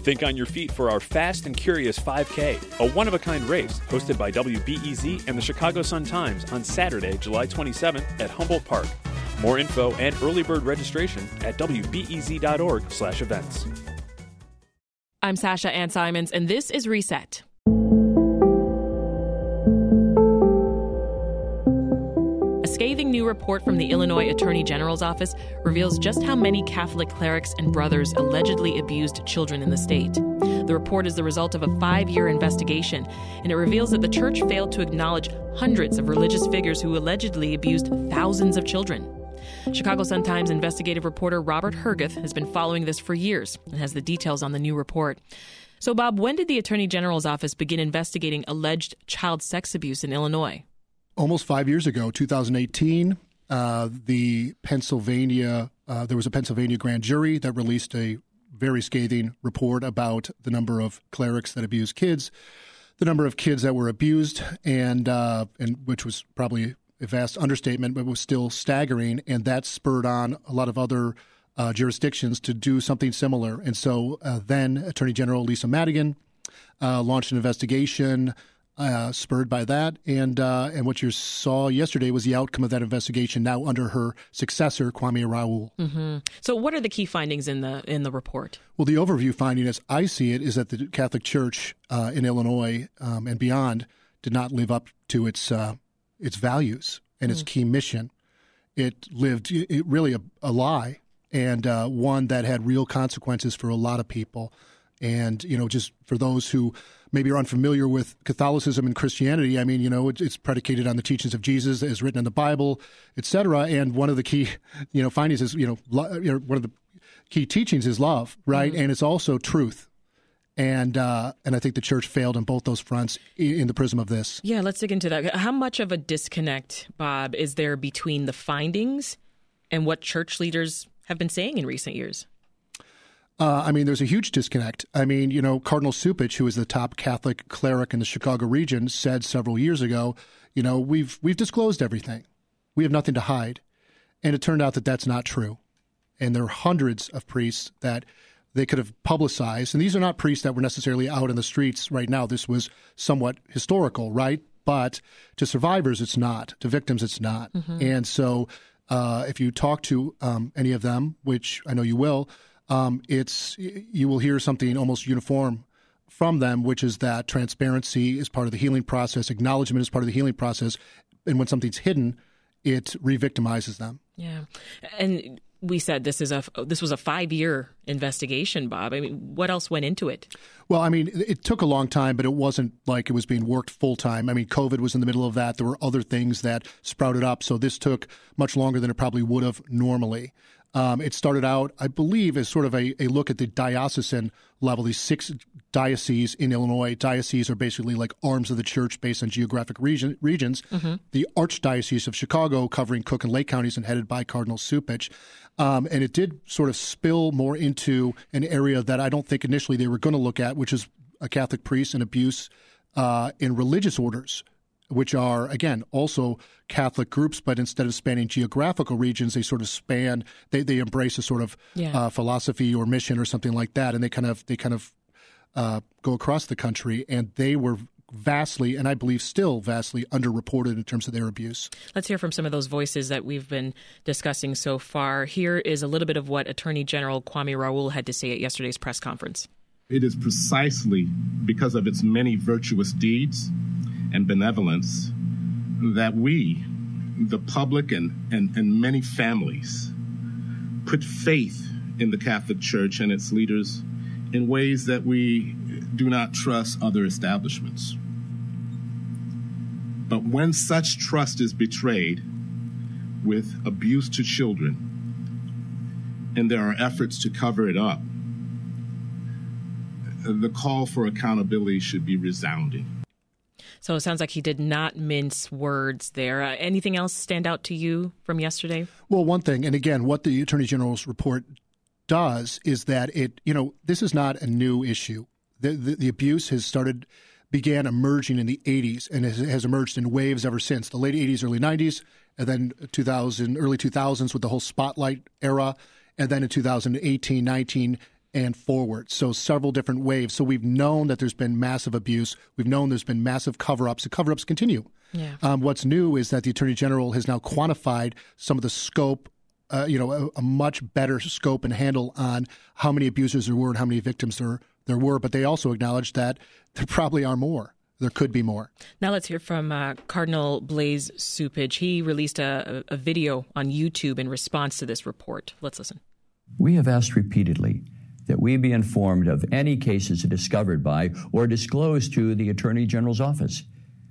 Think on your feet for our Fast and Curious 5K, a one-of-a-kind race hosted by WBEZ and the Chicago Sun-Times on Saturday, July 27th at Humboldt Park. More info and early bird registration at wbez.org/events. I'm Sasha Ann Simons, and this is Reset. A scathing new report from the Illinois Attorney General's office reveals just how many Catholic clerics and brothers allegedly abused children in the state. The report is the result of a 5-year investigation, and it reveals that the church failed to acknowledge hundreds of religious figures who allegedly abused thousands of children. Chicago Sun-Times investigative reporter Robert Herguth has been following this for years and has the details on the new report. So, Bob, when did the Attorney General's office begin investigating alleged child sex abuse in Illinois? Almost 5 years ago, 2018, there was a Pennsylvania grand jury that released a very scathing report about the number of clerics that abused kids, the number of kids that were abused, and which was probably a vast understatement, but was still staggering, and that spurred on a lot of other jurisdictions to do something similar. And so then Attorney General Lisa Madigan launched an investigation spurred by that, and what you saw yesterday was the outcome of that investigation now under her successor, Kwame Raoul. Mm-hmm. So what are the key findings in the report? Well, the overview finding, as I see it, is that the Catholic Church in Illinois and beyond did not live up to its values and its key mission. It lived really a lie, and one that had real consequences for a lot of people. And, just for those who maybe are unfamiliar with Catholicism and Christianity, I mean, it's predicated on the teachings of Jesus as written in the Bible, et cetera. And one of the key, findings is, one of the key teachings is love, right? Mm-hmm. And it's also truth. And I think the church failed on both those fronts in the prism of this. Yeah, let's dig into that. How much of a disconnect, Bob, is there between the findings and what church leaders have been saying in recent years? There's a huge disconnect. Cardinal Cupich, who is the top Catholic cleric in the Chicago region, said several years ago, we've disclosed everything. We have nothing to hide. And it turned out that that's not true. And there are hundreds of priests that they could have publicized. And these are not priests that were necessarily out in the streets right now. This was somewhat historical, right? But to survivors, it's not. To victims, it's not. Mm-hmm. And so if you talk to any of them, which I know you will, you will hear something almost uniform from them, which is that transparency is part of the healing process, acknowledgement is part of the healing process, and when something's hidden, it re-victimizes them. Yeah, and we said this was a 5-year investigation, Bob. What else went into it? Well, it took a long time, but it wasn't like it was being worked full time. COVID was in the middle of that. There were other things that sprouted up, so this took much longer than it probably would have normally. It started out, I believe, as sort of a look at the diocesan level, these 6 dioceses in Illinois. Dioceses are basically like arms of the church based on geographic regions. Mm-hmm. The Archdiocese of Chicago, covering Cook and Lake counties and headed by Cardinal Cupich. And it did sort of spill more into an area that I don't think initially they were going to look at, which is a Catholic priest and abuse in religious orders, which are, again, also Catholic groups, but instead of spanning geographical regions, they sort of span, they embrace a sort of philosophy or mission or something like that, and they kind of go across the country, and they were vastly, and I believe still vastly, underreported in terms of their abuse. Let's hear from some of those voices that we've been discussing so far. Here is a little bit of what Attorney General Kwame Raoul had to say at yesterday's press conference. It is precisely because of its many virtuous deeds and benevolence that we, the public and many families, put faith in the Catholic Church and its leaders in ways that we do not trust other establishments. But when such trust is betrayed with abuse to children, and there are efforts to cover it up, the call for accountability should be resounding. So it sounds like he did not mince words there. Anything else stand out to you from yesterday? Well, one thing, and again, what the Attorney General's report does is that this is not a new issue. The abuse began emerging in the 80s and has emerged in waves ever since. The late 80s, early 90s, and then early 2000s with the whole Spotlight era, and then in 2018, 19, and forward. So several different waves. So we've known that there's been massive abuse. We've known there's been massive cover-ups. The cover-ups continue. Yeah. What's new is that the Attorney General has now quantified some of the scope, a much better scope and handle on how many abusers there were and how many victims there were. But they also acknowledge that there probably are more. There could be more. Now let's hear from Cardinal Blaise Cupich. He released a video on YouTube in response to this report. Let's listen. We have asked repeatedly that we be informed of any cases discovered by or disclosed to the Attorney General's office.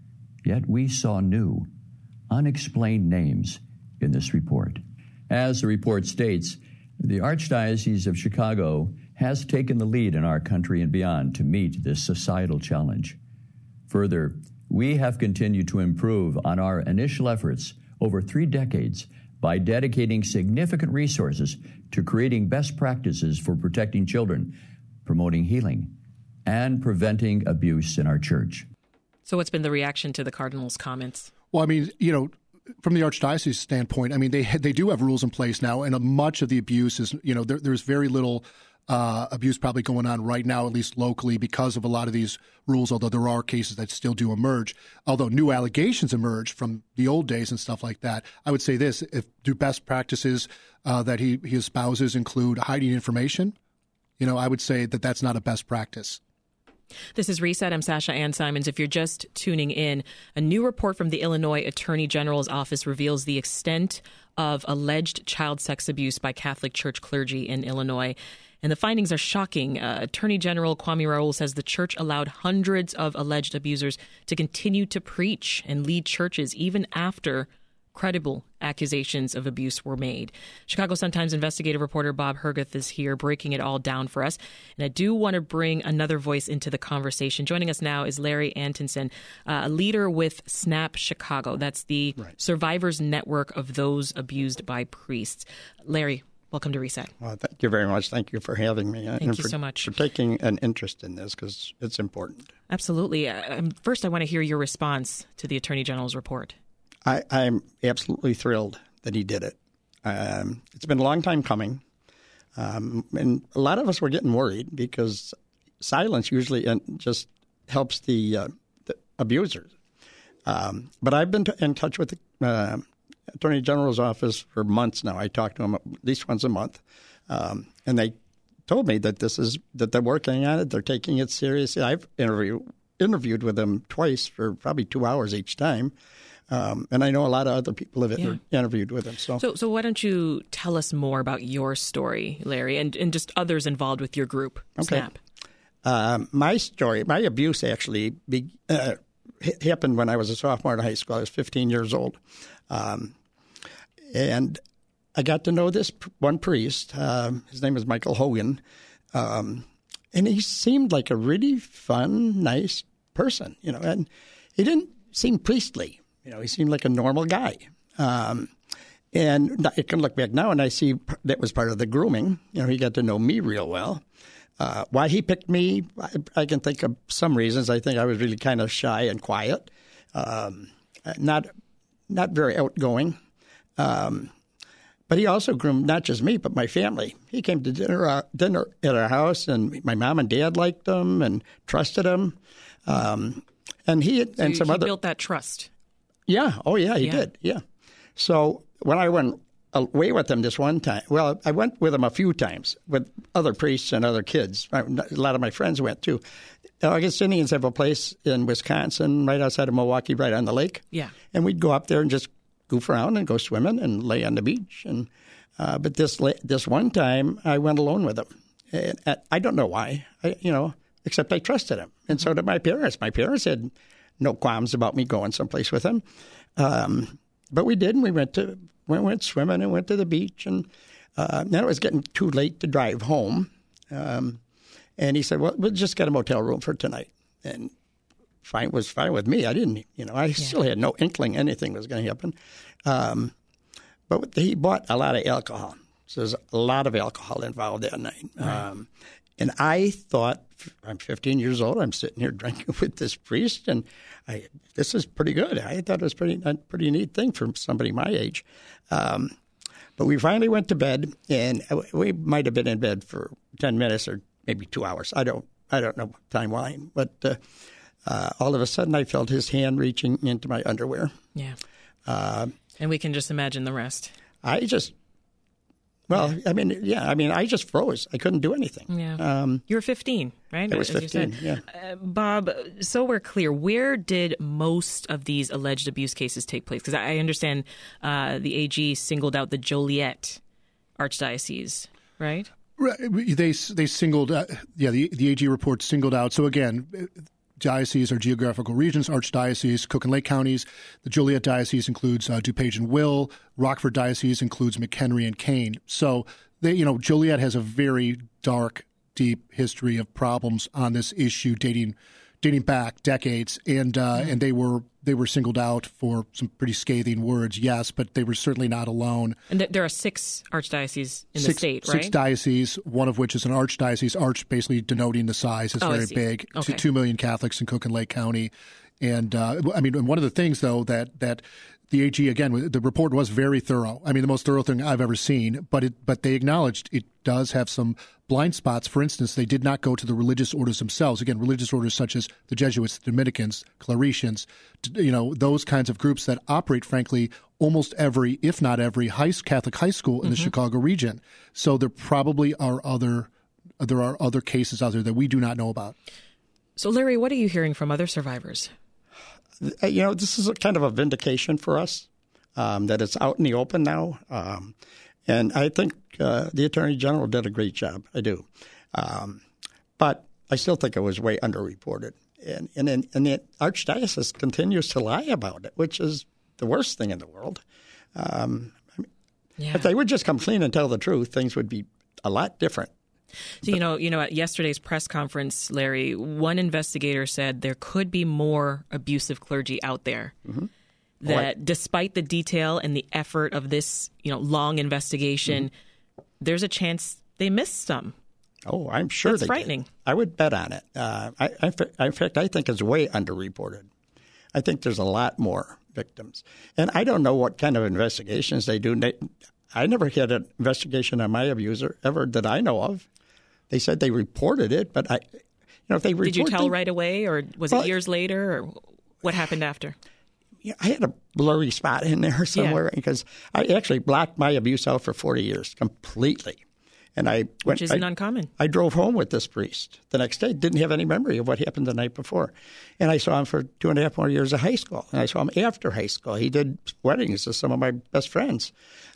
Yet we saw new, unexplained names in this report. As the report states, the Archdiocese of Chicago has taken the lead in our country and beyond to meet this societal challenge. Further, we have continued to improve on our initial efforts over 3 decades by dedicating significant resources to creating best practices for protecting children, promoting healing, and preventing abuse in our church. So what's been the reaction to the Cardinal's comments? Well, I mean, from the Archdiocese standpoint, I mean, they do have rules in place now, and much of the abuse is, there's very little abuse probably going on right now, at least locally, because of a lot of these rules, although there are cases that still do emerge. Although new allegations emerge from the old days and stuff like that. I would say this, do best practices that he espouses include hiding information? I would say that that's not a best practice. This is Reset. I'm Sasha Ann Simons. If you're just tuning in, a new report from the Illinois Attorney General's office reveals the extent of alleged child sex abuse by Catholic Church clergy in Illinois. And the findings are shocking. Attorney General Kwame Raoul says the church allowed hundreds of alleged abusers to continue to preach and lead churches even after credible accusations of abuse were made. Chicago Sun-Times investigative reporter Bob Herguth is here breaking it all down for us. And I do want to bring another voice into the conversation. Joining us now is Larry Antonsen, a leader with SNAP Chicago. That's the survivors network of those abused by priests. Larry, welcome to Reset. Well, thank you very much. Thank you for having me. Thank you so much. For taking an interest in this, because it's important. Absolutely. First, I want to hear your response to the Attorney General's report. I'm absolutely thrilled that he did it. It's been a long time coming. And a lot of us were getting worried because silence usually just helps the abusers. But I've been in touch with the Attorney General's office for months now. I talk to them at least once a month. And they told me that that they're working on it. They're taking it seriously. I've interviewed with them twice for probably 2 hours each time. And I know a lot of other people have interviewed with him. So why don't you tell us more about your story, Larry, and just others involved with your group, SNAP? My story, my abuse actually happened when I was a sophomore in high school. I was 15 years old. And I got to know this one priest. His name is Michael Hogan. And he seemed like a really fun, nice person, and he didn't seem priestly. He seemed like a normal guy. And I can look back now and I see that was part of the grooming. He got to know me real well. Why he picked me, I can think of some reasons. I think I was really kind of shy and quiet, not very outgoing. But he also groomed not just me, but my family. He came to dinner at our house, and my mom and dad liked him and trusted him. And he built that trust. Yeah. Oh, yeah, he did. Yeah. So when I went away with him this one time, well, I went with him a few times with other priests and other kids. A lot of my friends went too. The Augustinians have a place in Wisconsin right outside of Milwaukee, right on the lake. Yeah. And we'd go up there and just goof around and go swimming and lay on the beach. And but this one time I went alone with him. And I don't know why, except I trusted him. And so did my parents. My parents had no qualms about me going someplace with him. But we did, and we went swimming and went to the beach. And then it was getting too late to drive home. And he said, well, we'll just get a motel room for tonight. And was fine with me. I didn't, I still had no inkling anything was going to happen. But he bought a lot of alcohol. So there's a lot of alcohol involved that night. Right. And I thought, I'm 15 years old. I'm sitting here drinking with this priest, and this is pretty good. I thought it was a pretty neat thing for somebody my age. But we finally went to bed, and we might have been in bed for 10 minutes or maybe 2 hours. I don't know timeline, but all of a sudden I felt his hand reaching into my underwear. Yeah. And we can just imagine the rest. I just froze. I couldn't do anything. Yeah. You were 15, right? I was 15, yeah. Bob, so we're clear, where did most of these alleged abuse cases take place? Because I understand the AG singled out the Joliet Archdiocese, right? Right. They singled, the AG report singled out. So again, dioceses are geographical regions, archdiocese, Cook and Lake counties. The Joliet Diocese includes DuPage and Will. Rockford Diocese includes McHenry and Kane. So, Joliet has a very dark, deep history of problems on this issue dating back decades, and they were singled out for some pretty scathing words, yes, but they were certainly not alone. And there are 6 archdioceses in the state, right? 6 dioceses, one of which is an archdiocese, arch basically denoting the size. It's very big. Okay. 2 million Catholics in Cook and Lake County. And, one of the things, though, that the AG, again, the report was very thorough. I mean, the most thorough thing I've ever seen, but they acknowledged it does have some blind spots. For instance, they did not go to the religious orders themselves. Again, religious orders such as the Jesuits, the Dominicans, Claretians, those kinds of groups that operate, frankly, almost every, if not every, Catholic high school in the Chicago region. So there probably are other cases out there that we do not know about. So, Larry, what are you hearing from other survivors? This is a kind of a vindication for us that it's out in the open now. And I think the Attorney General did a great job. I do. But I still think it was way underreported. And the Archdiocese continues to lie about it, which is the worst thing in the world. If they would just come clean and tell the truth, things would be a lot different. So, at yesterday's press conference, Larry, one investigator said there could be more abusive clergy out there. Mm-hmm. That despite the detail and the effort of this, long investigation, there's a chance they missed some. Oh, I'm sure That's frightening. Did. I would bet on it. In fact, I think it's way underreported. I think there's a lot more victims. And I don't know what kind of investigations they do. I never had an investigation on my abuser ever that I know of. They said they reported it, but if they report, did you tell right away, or was it years later, or what happened after? Yeah, I had a blurry spot in there somewhere because I actually blocked my abuse out for 40 years completely. And which isn't uncommon. I drove home with this priest the next day, didn't have any memory of what happened the night before. And I saw him for 2.5 more years of high school. And I saw him after high school. He did weddings with some of my best friends.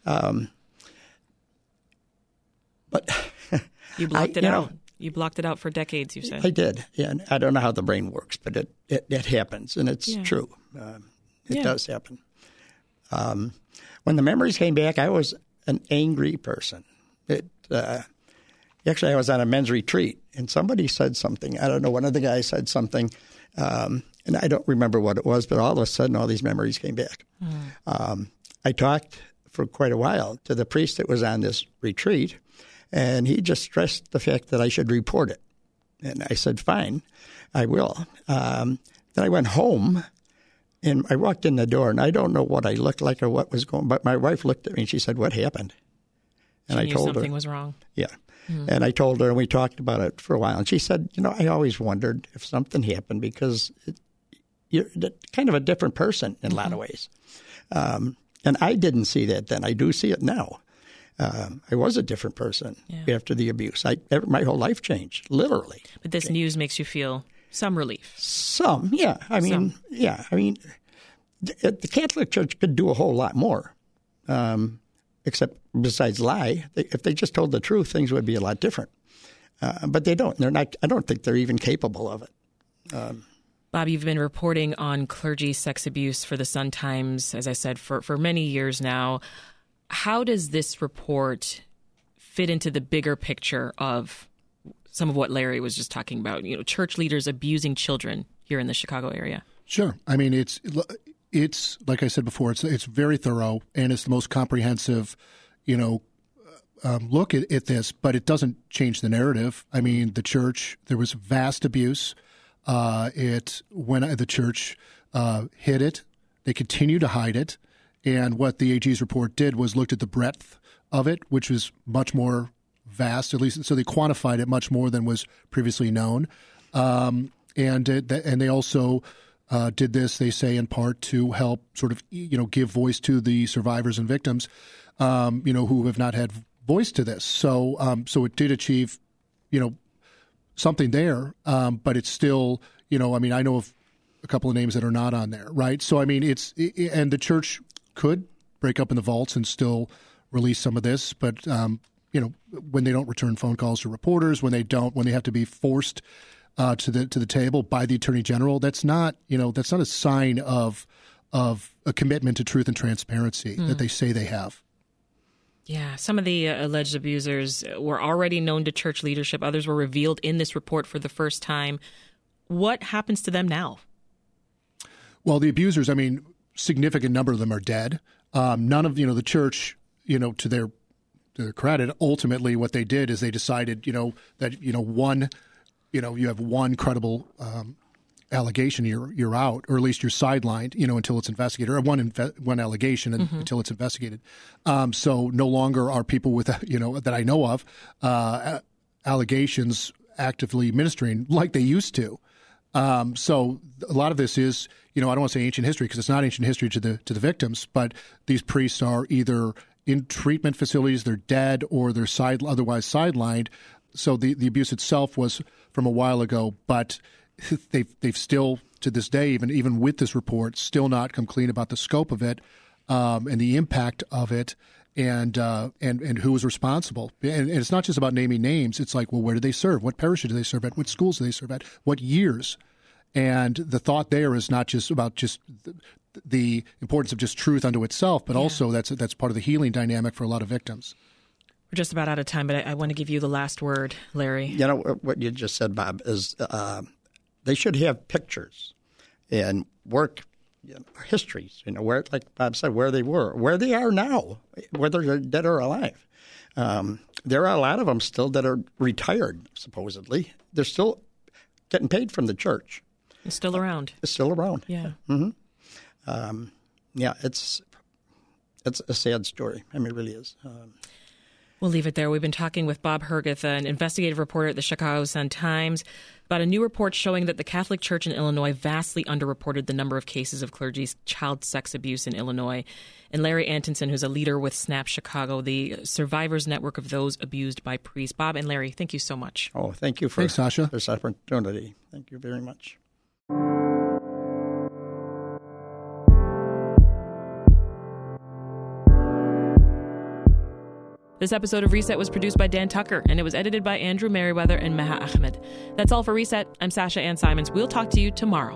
But you blocked it out. You blocked it out for decades, you said. I did. Yeah, and I don't know how the brain works, but it happens, and it's true. It does happen. When the memories came back, I was an angry person. Actually, I was on a men's retreat, and somebody said something. I don't know, one of the guys said something, and I don't remember what it was, but all of a sudden, all these memories came back. I talked for quite a while to the priest that was on this retreat, and he just stressed the fact that I should report it. And I said, fine, I will. Then I went home, and I walked in the door, and I don't know what I looked like or what was going on, but my wife looked at me, and she said, what happened? And I told her something was wrong. Yeah. And I told her, and we talked about it for a while. And she said, I always wondered if something happened because you're kind of a different person in a lot of ways. And I didn't see that then. I do see it now. I was a different person after the abuse. My whole life changed, literally. But this news makes you feel some relief. Some, yeah. The Catholic Church could do a whole lot more. Except besides lie, if they just told the truth, things would be a lot different. But they don't. They're not. I don't think they're even capable of it. Bob, you've been reporting on clergy sex abuse for the Sun-Times, as I said, for many years now. How does this report fit into the bigger picture of some of what Larry was just talking about? Church leaders abusing children here in the Chicago area. Sure. I mean, it's like I said before, it's very thorough, and it's the most comprehensive, look at this, but it doesn't change the narrative. I mean, the church, there was vast abuse. When the church hid it, they continue to hide it, And what the AG's report did was looked at the breadth of it, which was much more vast, at least. So they quantified it much more than was previously known. And they also did this, they say, in part to help sort of, give voice to the survivors and victims, who have not had voice to this. So it did achieve, something there, but it's still, I know of a couple of names that are not on there, right? So, and the church could break up in the vaults and still release some of this, but, when they don't return phone calls to reporters, when they have to be forced to the table by the Attorney General, that's not a sign of a commitment to truth and transparency that they say they have. Yeah, some of the alleged abusers were already known to church leadership. Others were revealed in this report for the first time. What happens to them now? Well, the abusers, significant number of them are dead. None of, the church, to their credit, ultimately what they did is they decided, that, one, you have one credible allegation, you're out, or at least you're sidelined, until it's investigated, or one allegation until it's investigated. So no longer are people with, that I know of, allegations actively administering like they used to. So a lot of this is, I don't want to say ancient history because it's not ancient history to the victims, but these priests are either in treatment facilities, they're dead, or they're otherwise sidelined. So the abuse itself was from a while ago, but they've still, to this day, even with this report, still not come clean about the scope of it and the impact of it and who was responsible. And it's not just about naming names. It's like, well, where do they serve? What parishes do they serve at? What schools do they serve at? What years? And the thought there is not just about the importance of just truth unto itself, but also that's part of the healing dynamic for a lot of victims. We're just about out of time, but I want to give you the last word, Larry. What you just said, Bob, is they should have pictures and work histories, where, like Bob said, where they were, where they are now, whether they're dead or alive. There are a lot of them still that are retired, supposedly. They're still getting paid from the church. It's still around. It's still around. Yeah. Mm-hmm. It's a sad story. It really is. We'll leave it there. We've been talking with Bob Herguth, an investigative reporter at the Chicago Sun-Times, about a new report showing that the Catholic Church in Illinois vastly underreported the number of cases of clergy's child sex abuse in Illinois. And Larry Antonsen, who's a leader with SNAP Chicago, the survivors network of those abused by priests. Bob and Larry, thank you so much. Oh, thank you for Thanks, Sasha. this opportunity. Thank you very much. This episode of Reset was produced by Dan Tucker, and it was edited by Andrew Merriweather and Meha Ahmed. That's all for Reset. I'm Sasha Ann Simons. We'll talk to you tomorrow.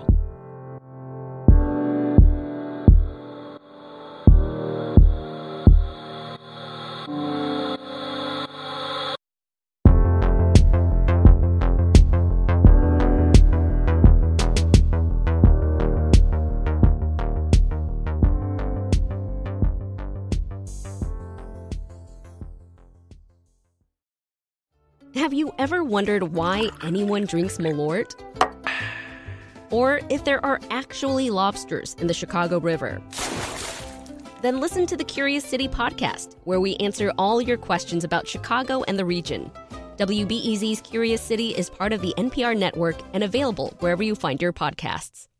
Have you ever wondered why anyone drinks Malort? Or if there are actually lobsters in the Chicago River? Then listen to the Curious City podcast, where we answer all your questions about Chicago and the region. WBEZ's Curious City is part of the NPR network and available wherever you find your podcasts.